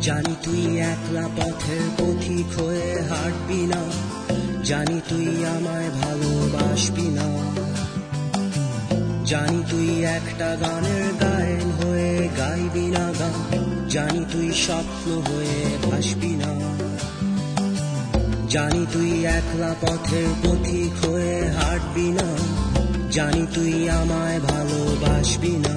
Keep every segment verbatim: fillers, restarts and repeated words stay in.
জানি তুই একলা পথের পথিক হয়ে হাঁটবি না, জানি তুই আমায় ভালোবাসবি না। জানি তুই একটা গানের গায়ন হয়ে গাইবি না গান, জানি তুই স্বপ্ন হয়ে ভাসবি না। জানি তুই একলা পথের পথিক হয়ে হাঁটবি না, জানি তুই আমায় ভালোবাসবি না।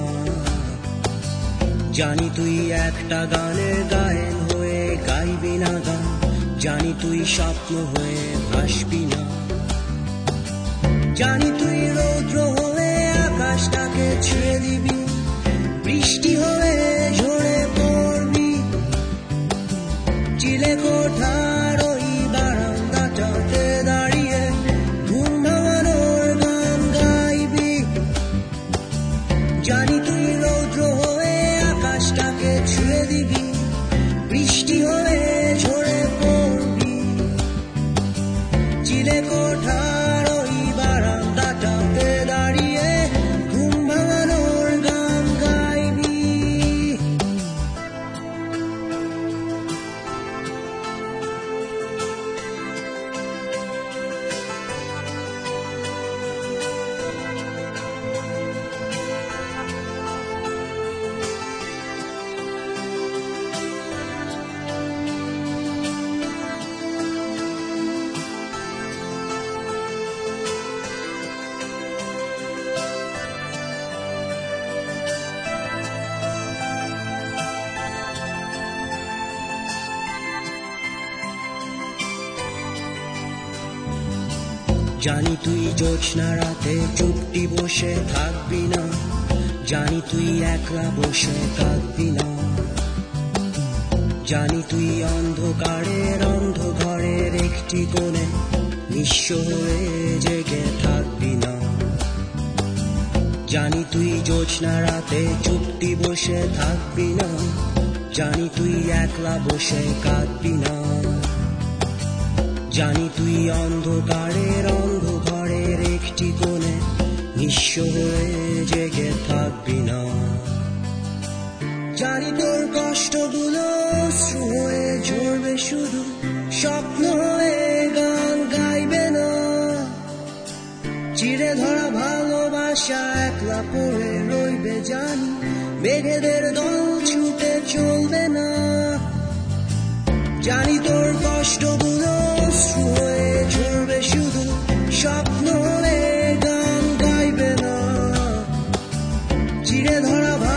জানি তুই একটা গানের গায়ন হয়ে গাইবি না গান, জানি তুই স্বপ্ন হয়ে ভাসবি না। জানি তুই রৌদ্র হয়ে আকাশটাকে ছুঁয়ে দিবি, বৃষ্টি হয়ে ঝরে পড়বি। চিলে কোঠার ওই বারান্দাটাতে দাঁড়িয়ে ঘুম ভাঙানোর গান গাইবি। জানি তুই রৌদ্র হয়ে আকাশটাকে ছুঁয়ে দিবি, বৃষ্টি হয়ে ঝরে পড়বি। চিলে কোঠার ওই বারান্দাটাতে দাঁড়িয়ে ঘুম ভাঙানোর গান গাইবি। জানি তুই জ্যোৎস্না রাতে চুপটি বসে থাকবি না, জানি তুই একলা বসে কাঁদবি না। জানি তুই অন্ধকারের অন্ধ ঘরের একটি কোণে নিঃস্ব হয়ে জেগে থাকবি না। জানি তুই জ্যোৎস্না রাতে চুপটি বসে থাকবি না, জানি তুই একলা বসে কাঁদবি না। জানি তুই অন্ধকারের অন্ধ ঘরের একটি কোণে নিঃস্ব হয়ে জেগে থাকবি না। জানি তোর কষ্টগুলো অশ্রু হয়ে ঝরবে, শুধু স্বপ্ন হয়ে গান গাইবে না। চিরে ধরা ভালোবাসা একলা পড়ে রইবে, জানি মেঘেদের দল ছুটে চলবে না। জানি তোর কষ্টগুলো অশ্রু হয়ে ঝরবে, শুধু স্বপ্ন হয়ে গান গাইবে না। চিরে ধরা